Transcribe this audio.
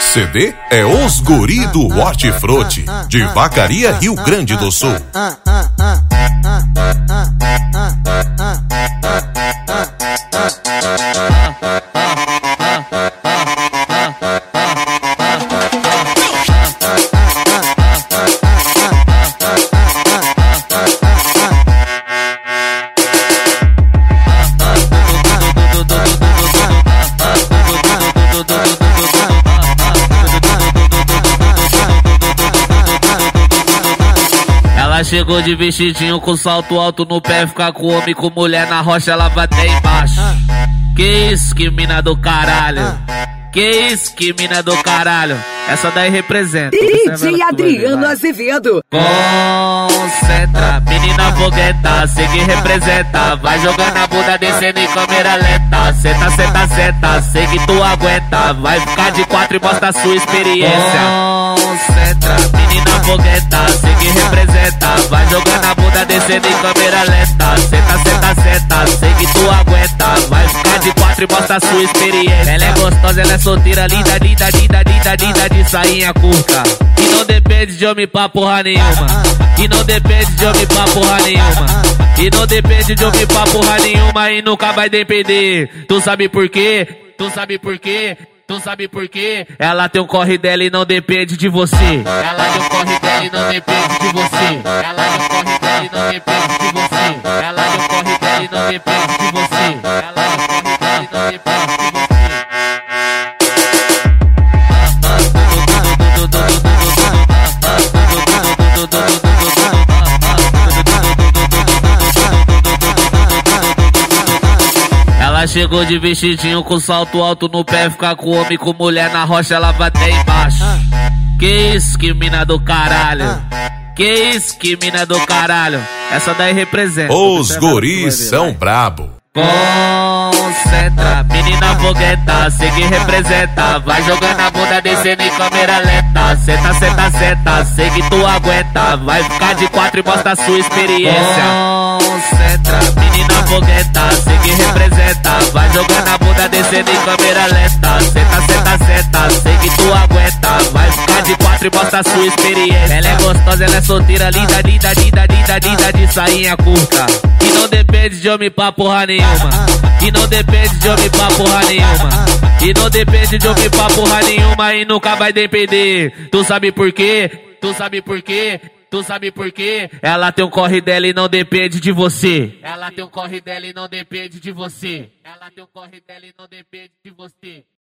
CD é Os Guri do Hortifruti, de Vacaria, Rio Grande do Sul. Ela chegou de vestidinho com salto alto no pé, ficar com homem, com mulher na rocha, ela vai até embaixo. Que isso, que mina do caralho. Que isso, que mina do caralho. Essa daí representa. DJ Adriano Azevedo. Concentra, menina fogueta, cê que representa. Vai jogando a bunda, descendo em câmera lenta. Senta, senta, senta, cê que tu aguenta. Vai ficar de quatro e mostra a sua experiência. Concentra, menina fogueta, cê que representa. Vai jogando a bunda, descendo em câmera lenta. Senta, senta, senta, cê que tu aguenta. Vai ficar de quatro e mostra a sua experiência. Ela é gostosa, ela é solteira, linda, linda, linda, linda, linda, de sainha curta. E não depende de homem pra porra nenhuma. E não depende de homem pra porra nenhuma. E não depende de homem pra porra nenhuma. E nunca vai depender. Tu sabe por quê? Tu sabe por quê? Tu sabe por quê? Ela tem um corre dela e não depende de você. Ela tem um corre dela e não depende de você. Ela tem um corre dela e não depende de você. Ela tem um corre dela e não depende de você. Ela tem um corre dela e não depende de você. Ela chegou de vestidinho com salto alto no pé, ficar com homem, com mulher na rocha, ela vai até embaixo. Que isso, que mina do caralho. Que isso, que mina do caralho. Essa daí representa. Os guris são brabo. Concentra, menina fogueta, cê que representa. Vai jogando a bunda, descendo em câmera lenta. Senta, senta, senta, cê que tu aguenta. Vai ficar de quatro e mostra a sua experiência. Concentra, menina fogueta, cê que representa. Vai jogando a bunda, descendo em câmera lenta. Senta, senta, senta, cê que tu aguenta. Vai ficar de quatro e mostra a sua experiência. Ela é gostosa, ela é solteira, linda, linda, linda, linda, linda, de sainha curta. E não depende de homem pra porra nenhuma. E não depende de homem pra porra nenhuma. E não depende de homem pra porra nenhuma. E nunca vai depender. Tu sabe por quê? Tu sabe por quê? Tu sabe por quê? Ela tem um corre dela e não depende de você. Ela tem um corre dela e não depende de você. Ela tem um corre dela e não depende de você.